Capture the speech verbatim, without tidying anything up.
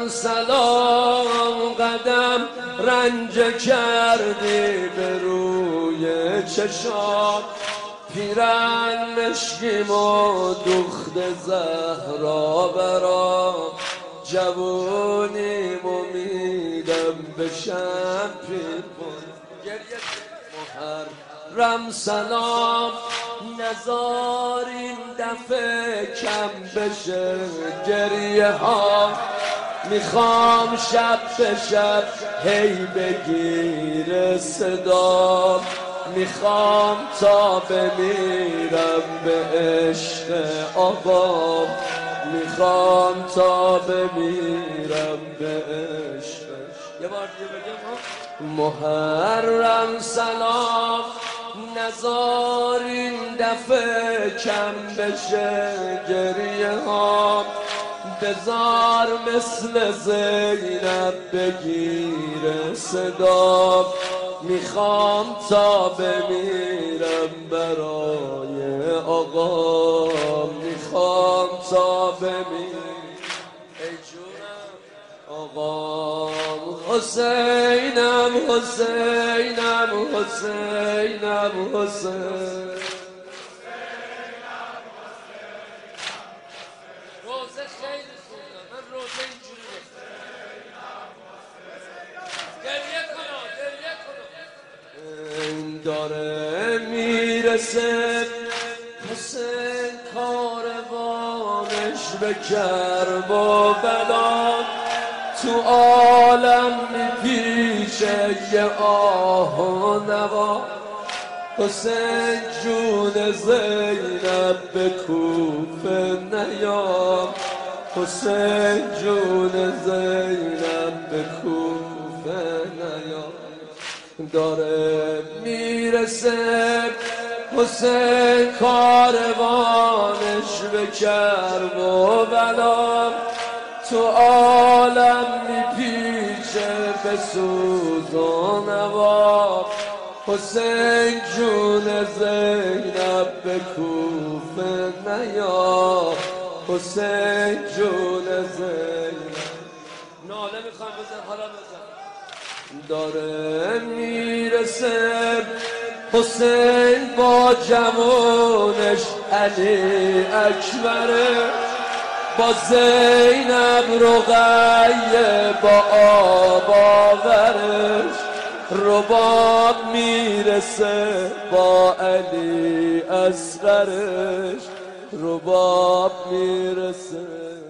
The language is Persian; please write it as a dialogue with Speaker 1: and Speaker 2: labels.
Speaker 1: رم سلام قدم رنج کردی به روی چشام پیرن مشکیم و دخت زهرا برام جوونیم امیدم بشم پیرپون محرم سلام نزار این دفعه کم بشه گریه ها میخوام شب به شب هی بگیر صدا میخوام تا بمیرم به عشق آقا میخوام تا بمیرم به عشق یه بار دیگه بگم محرم سلام نزار این دفعه کم بشه گریه ها بزار مثل زینب بگیر صدا میخوام تا بمیرم برای آقا میخوام تا بمیرم ای جونم آقا حسینم حسینم حسینم حسین روزه خیلی خوندم من روزه اینجوری گریه کنم گریه کنم داره میرسه حسین کاروانش به کرب و بلا تو عالم میپیشه یه آه و نوا حسین جون زینب به کوفه نیام حسین جون زینب به کوفه نیام داره میرسه حسین کاروانش به کرب و بلا تو عالم میپیچه به سوز و نوا حسین جون زینب به کوفه نیا حسین جون زینب ناله میخوام بزن حالا بزن داره میرسه حسین با جوانش علی اکبره با زینب رقیه با آب آورش رباب میرسه با علی اصغرش رباب میرسه